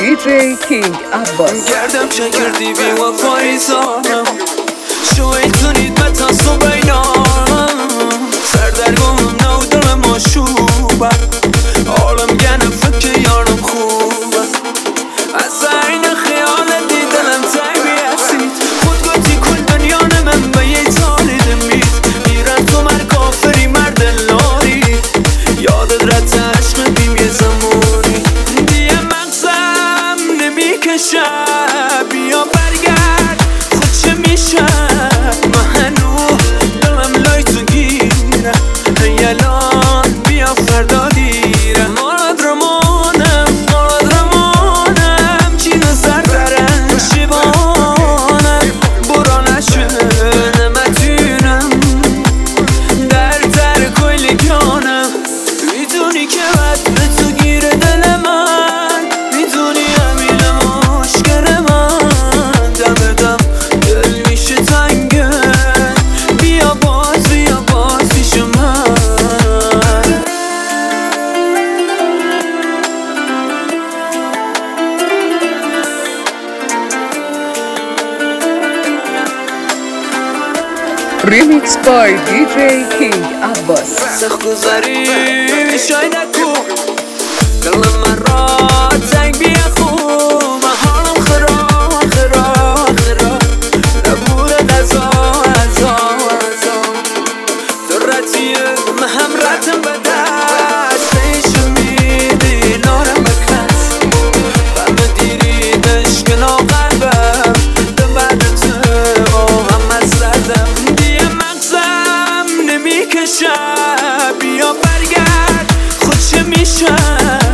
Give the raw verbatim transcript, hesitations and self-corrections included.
دی جی کینگ عباس. گردم شگردی بی وفایی زانم شوی تونید به تصو بینام سردرگم نو دل ما شوبه عالم گنه فکر یارم خوبه از این خیال دی دلم تایبی هستید خود گوتی کل دنیا نمم به یه تالی دمید میرن تو مر کافری مرد لاری یادت رد عشق بیم یه زمانی دیگه مغزم نمیکشه بیا برگرد خود چه میشه منو دلم لای تو گیره الان بیا فردا دیره مراد رمانم مراد رمانم چی نظر دارن شبانم برا نشونه متونم در در کلی کنم میدونی که بد به تو گیره دل من میدونی همین مشکل من دم دم دل میشه تنگه بیا باز بیا باز پیش من ریمیکس بای دی جی کینگ عباس. سخت گذاری شاید کو دل من را تنگ بیا خوب من حالم خراب خراب خراب نبوره دزا ازا ازا درتیه مهم رتم به دست پیش میدی لارم بکس برم دیری دشکنا قلبم دم بعد تو هم از سردم دیگه مغزم نمیکشه بیا برگرد خود چه میشه